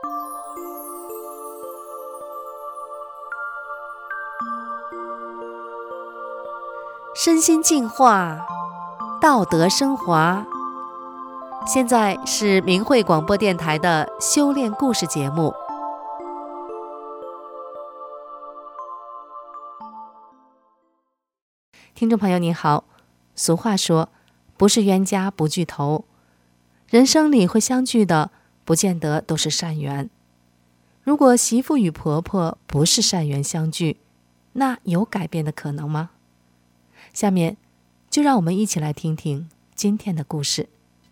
身心净化，道德升华。现在是明慧广播电台的修炼故事节目。听众朋友您好，俗话说，不是冤家不聚头，人生里会相聚的，不见得都是善缘。如果媳妇与婆婆不是善缘相聚，那有改变的可能吗？下面就让我们一起来听听今天的故事。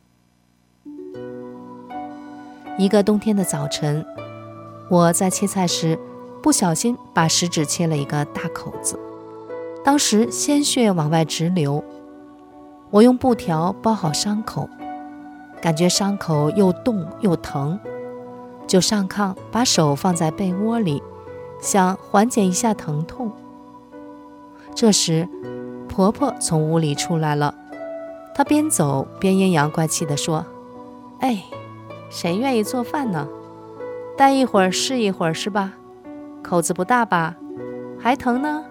一个冬天的早晨，我在切菜时不小心把食指切了一个大口子，当时鲜血往外直流。我用布条包好伤口，感觉伤口又冻又疼，就上炕把手放在被窝里，想缓解一下疼痛。这时婆婆从屋里出来了，她边走边阴阳怪气地说：“哎，谁愿意做饭呢？待一会儿是一会儿是吧？口子不大吧？还疼呢？”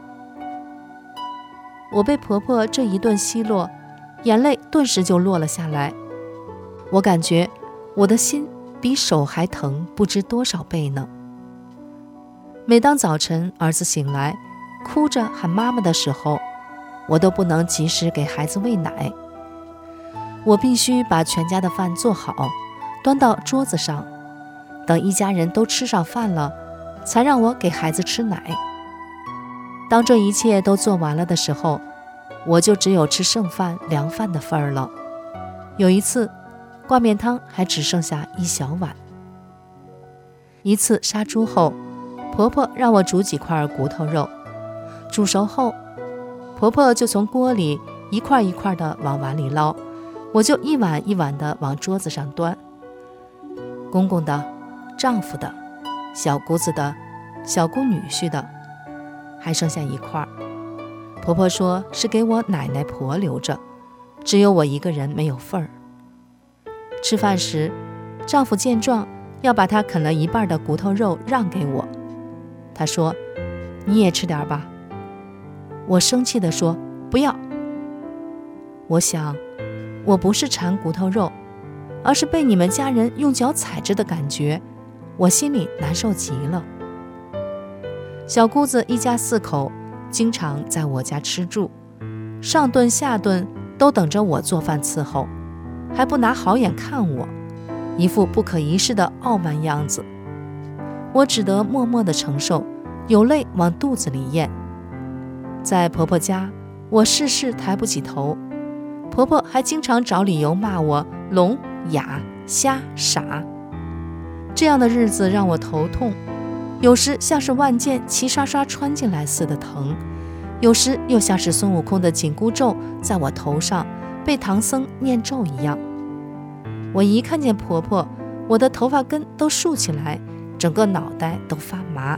我被婆婆这一顿奚落，眼泪顿时就落了下来。我感觉我的心比手还疼不知多少倍呢。每当早晨儿子醒来哭着喊妈妈的时候，我都不能及时给孩子喂奶，我必须把全家的饭做好，端到桌子上，等一家人都吃上饭了，才让我给孩子吃奶。当这一切都做完了的时候，我就只有吃剩饭凉饭的份儿了。有一次挂面汤还只剩下一小碗。一次杀猪后，婆婆让我煮几块骨头肉，煮熟后婆婆就从锅里一块一块的往碗里捞，我就一碗一碗的往桌子上端。公公的、丈夫的、小姑子的、小姑女婿的，还剩下一块。婆婆说是给我奶奶婆留着，只有我一个人没有份儿。吃饭时，丈夫见状要把他啃了一半的骨头肉让给我，他说：“你也吃点吧。”我生气地说：“不要。”我想，我不是馋骨头肉，而是被你们家人用脚踩着的感觉，我心里难受极了。小姑子一家4口经常在我家吃住，上顿下顿都等着我做饭伺候，还不拿好眼看我，一副不可一世的傲慢样子。我只得默默地承受，有泪往肚子里咽。在婆婆家，我事事抬不起头，婆婆还经常找理由骂我聋、哑、瞎、傻。这样的日子让我头痛，有时像是万箭齐刷刷穿进来似的疼，有时又像是孙悟空的紧箍咒在我头上被唐僧念咒一样。我一看见婆婆，我的头发根都竖起来，整个脑袋都发麻。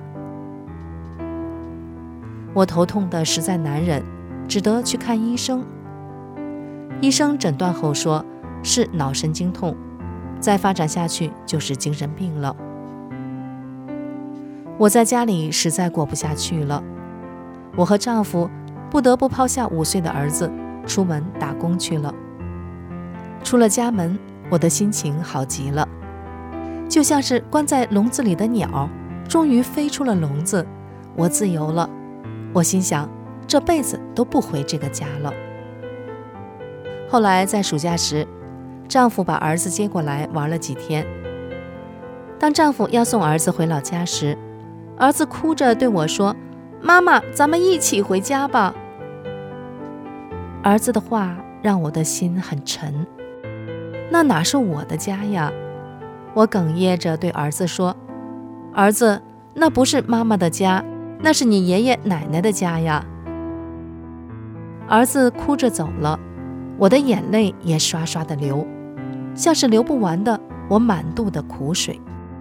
我头痛得实在难忍，只得去看医生。医生诊断后说是脑神经痛，再发展下去就是精神病了。我在家里实在过不下去了，我和丈夫不得不抛下5岁的儿子，出门打工去了。出了家门，我的心情好极了，就像是关在笼子里的鸟，终于飞出了笼子，我自由了。我心想，这辈子都不回这个家了。后来在暑假时，丈夫把儿子接过来玩了几天。当丈夫要送儿子回老家时，儿子哭着对我说：“妈妈，咱们一起回家吧。”儿子的话让我的心很沉，那哪是我的家呀？我哽咽着对儿子说：“儿子，那不是妈妈的家，那是你爷爷奶奶的家呀。”儿子哭着走了，我的眼泪也刷刷的流，像是流不完的我满肚的苦水。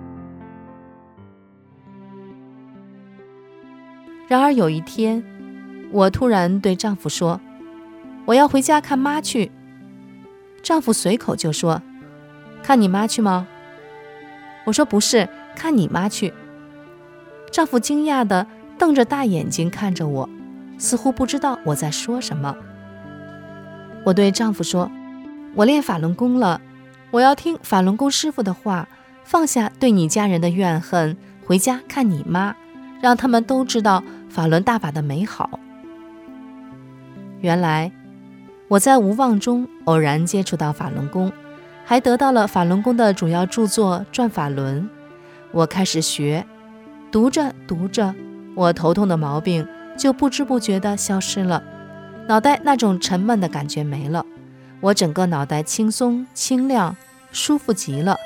然而有一天，我突然对丈夫说：“我要回家看妈去。”丈夫随口就说：“看你妈去吗？”我说：“不是， 看你妈去。”丈夫惊讶地瞪着大眼睛看着我，似乎不知道我在说什么。我对丈夫说：“我练法轮功了，我要听法轮功师傅的话，放下对你家人的怨恨，回家看你妈，让他们都知道法轮大法的美好。”原来我在无望中偶然接触到法轮功，还得到了法轮功的主要著作《转法轮》。我开始学，读着读着，我头痛的毛病就不知不觉地消失了，脑袋那种沉闷的感觉没了，我整个脑袋轻松清亮，舒服极了。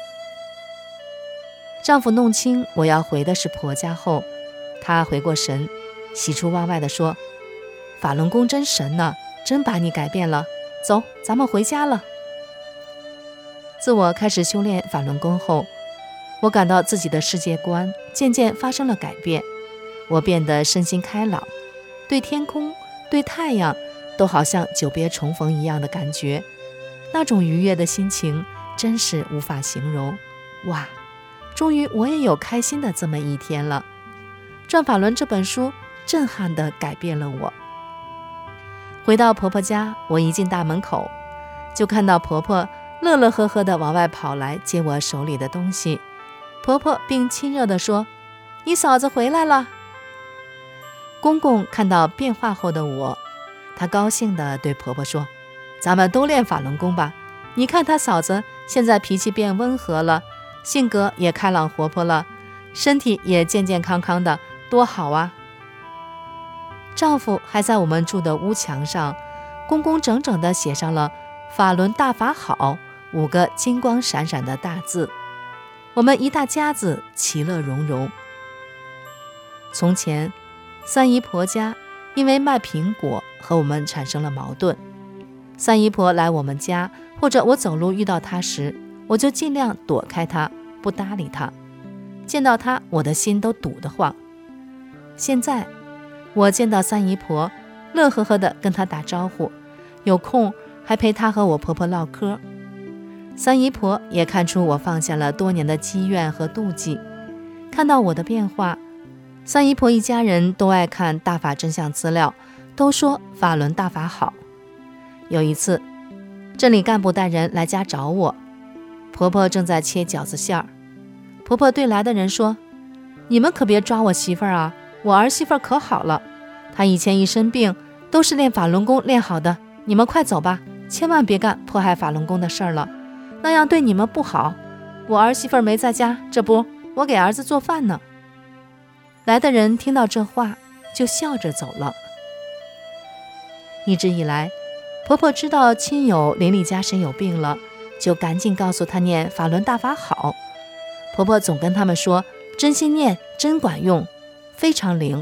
丈夫弄清我要回的是婆家后，他回过神，喜出望外地说：“法轮功真神呢，真把你改变了，走，咱们回家了。”自我开始修炼法轮功后，我感到自己的世界观渐渐发生了改变，我变得身心开朗，对天空、对太阳都好像久别重逢一样的感觉，那种愉悦的心情真是无法形容。哇，终于我也有开心的这么一天了。《转法轮》这本书震撼地改变了我。回到婆婆家，我一进大门口，就看到婆婆乐乐呵呵地往外跑来接我手里的东西。婆婆并亲热地说：“你嫂子回来了。”公公看到变化后的我，他高兴地对婆婆说：“咱们都练法轮功吧，你看他嫂子现在脾气变温和了，性格也开朗活泼了，身体也健健康康的，多好啊。”丈夫还在我们住的屋墙上工工整整地写上了“法轮大法好”5个金光闪闪的大字。我们一大家子其乐融融。从前三姨婆家因为卖苹果和我们产生了矛盾，三姨婆来我们家，或者我走路遇到她时，我就尽量躲开她，不搭理她，见到她我的心都堵得慌。现在我见到三姨婆，乐呵呵地跟她打招呼，有空还陪她和我婆婆唠嗑。三姨婆也看出我放下了多年的积怨和妒忌，看到我的变化，三姨婆一家人都爱看大法真相资料，都说法轮大法好。有一次，镇里干部带人来家找我，婆婆正在切饺子馅儿。婆婆对来的人说：“你们可别抓我媳妇儿啊，我儿媳妇儿可好了，她以前一生病都是练法轮功练好的，你们快走吧，千万别干迫害法轮功的事儿了，那样对你们不好。我儿媳妇儿没在家，这不，我给儿子做饭呢。”来的人听到这话就笑着走了。一直以来，婆婆知道亲友邻里家谁有病了，就赶紧告诉他念法轮大法好。婆婆总跟他们说，真心念真管用，非常灵。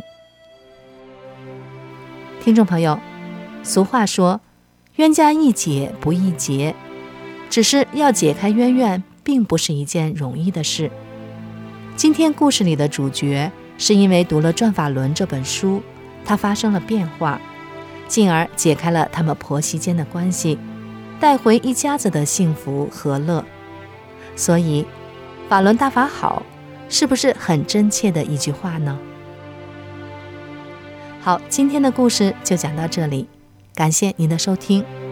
听众朋友，俗话说冤家宜解不宜结，只是要解开冤怨并不是一件容易的事。今天故事里的主角是因为读了《转法轮》这本书，他发生了变化，进而解开了他们婆媳间的关系，带回一家子的幸福和乐。所以法轮大法好，是不是很真切的一句话呢？好，今天的故事就讲到这里，感谢您的收听。